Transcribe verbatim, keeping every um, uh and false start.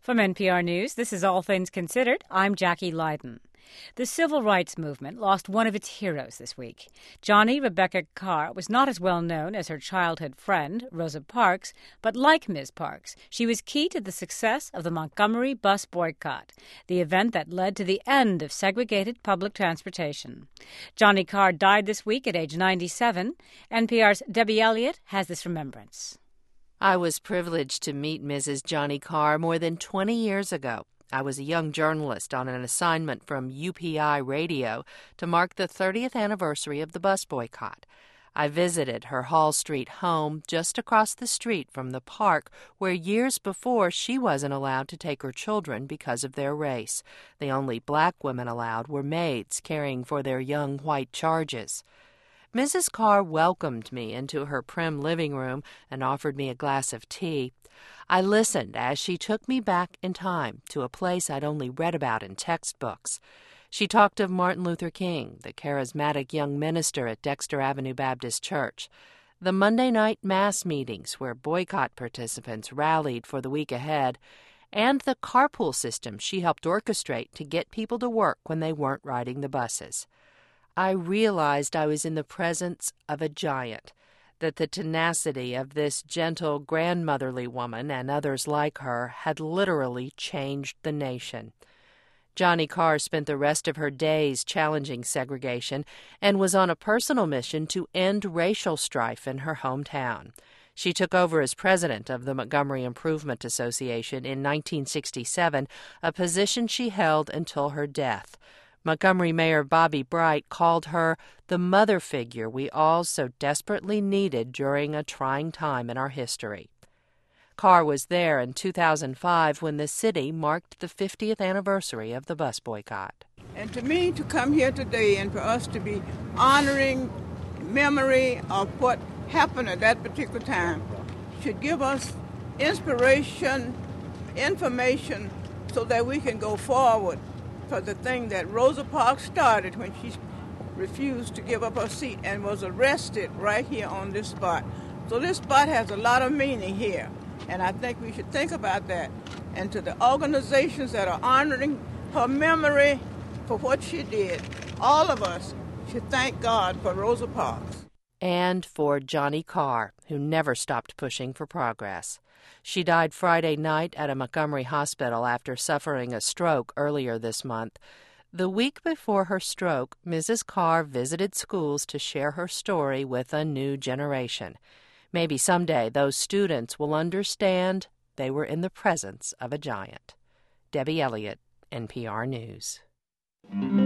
From N P R News, this is All Things Considered. I'm Jackie Leiden. The civil rights movement lost one of its heroes this week. Johnny Rebecca Carr was not as well known as her childhood friend, Rosa Parks, but like Miz Parks, she was key to the success of the Montgomery bus boycott, the event that led to the end of segregated public transportation. Johnny Carr died this week at age ninety-seven. N P R's Debbie Elliott has this remembrance. I was privileged to meet Missus Johnny Carr more than twenty years ago. I was a young journalist on an assignment from U P I Radio to mark the thirtieth anniversary of the bus boycott. I visited her Hall Street home just across the street from the park where years before she wasn't allowed to take her children because of their race. The only black women allowed were maids caring for their young white charges. Missus Carr welcomed me into her prim living room and offered me a glass of tea. I listened as she took me back in time to a place I'd only read about in textbooks. She talked of Martin Luther King, the charismatic young minister at Dexter Avenue Baptist Church, the Monday night mass meetings where boycott participants rallied for the week ahead, and the carpool system she helped orchestrate to get people to work when they weren't riding the buses. I realized I was in the presence of a giant, that the tenacity of this gentle, grandmotherly woman and others like her had literally changed the nation. Johnny Carr spent the rest of her days challenging segregation and was on a personal mission to end racial strife in her hometown. She took over as president of the Montgomery Improvement Association in nineteen sixty-seven, a position she held until her death. Montgomery Mayor Bobby Bright called her the mother figure we all so desperately needed during a trying time in our history. Carr was there in two thousand five when the city marked the fiftieth anniversary of the bus boycott. And to me, to come here today and for us to be honoring memory of what happened at that particular time should give us inspiration, information, so that we can go forward for the thing that Rosa Parks started when she refused to give up her seat and was arrested right here on this spot. So this spot has a lot of meaning here, and I think we should think about that. And to the organizations that are honoring her memory for what she did, all of us should thank God for Rosa Parks. And for Johnny Carr, who never stopped pushing for progress. She died Friday night at a Montgomery hospital after suffering a stroke earlier this month. The week before her stroke, Missus Carr visited schools to share her story with a new generation. Maybe someday those students will understand they were in the presence of a giant. Debbie Elliott, N P R News.